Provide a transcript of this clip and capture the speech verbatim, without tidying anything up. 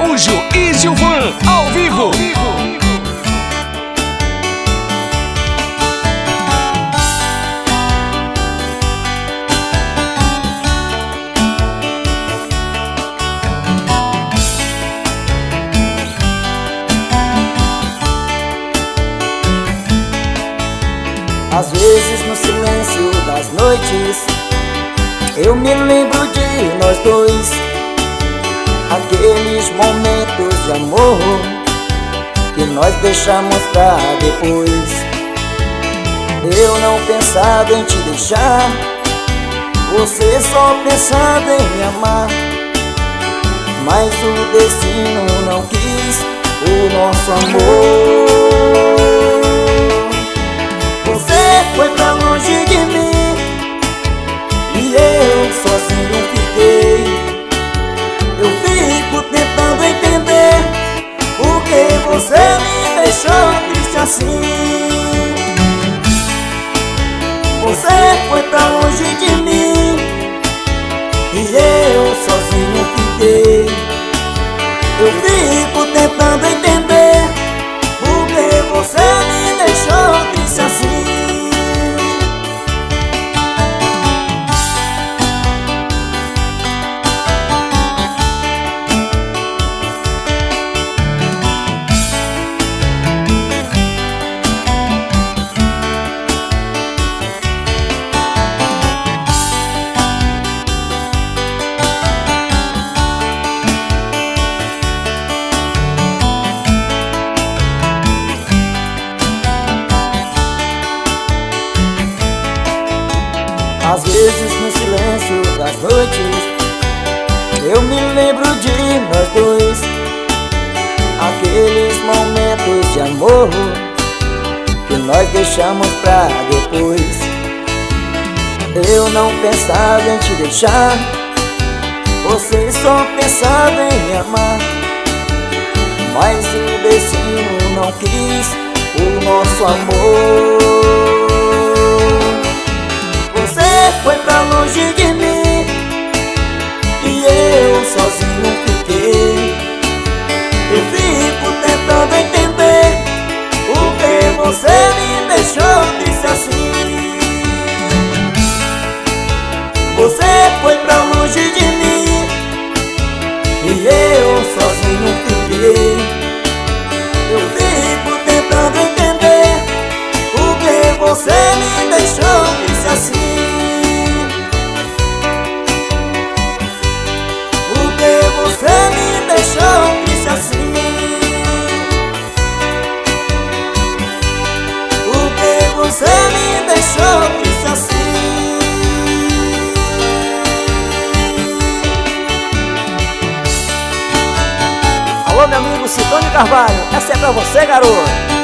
Araújo e Gilvan, ao vivo. Às vezes no silêncio das noites eu me lembro de nós dois, aqueles momentos de amor que nós deixamos pra depois. Eu não pensava em te deixar, você só pensava em me amar, mas o destino não quis o nosso amor. Você foi pra longe de mim e eu sozinho fiquei. Eu fico tentando entender por que você me deixou triste assim. Você foi pra longe de mim e eu sozinho fiquei. Eu fico tentando entender por que você me deixou triste assim. Às vezes no silêncio das noites eu me lembro de nós dois, aqueles momentos de amor que nós deixamos pra depois. Eu não pensava em te deixar, você só pensava em me amar, mas o destino não quis o nosso amor. Você foi pra longe de mim e eu sozinho fiquei. Eu fico tentando entender por que você me deixou triste assim. Você foi pra longe de mim e eu sozinho fiquei. Eu fico tentando entender por que você me deixou triste assim. Você me deixou triste assim. Por que você me deixou triste assim? Alô, meu amigo Sidônio Carvalho, essa é pra você, garoto.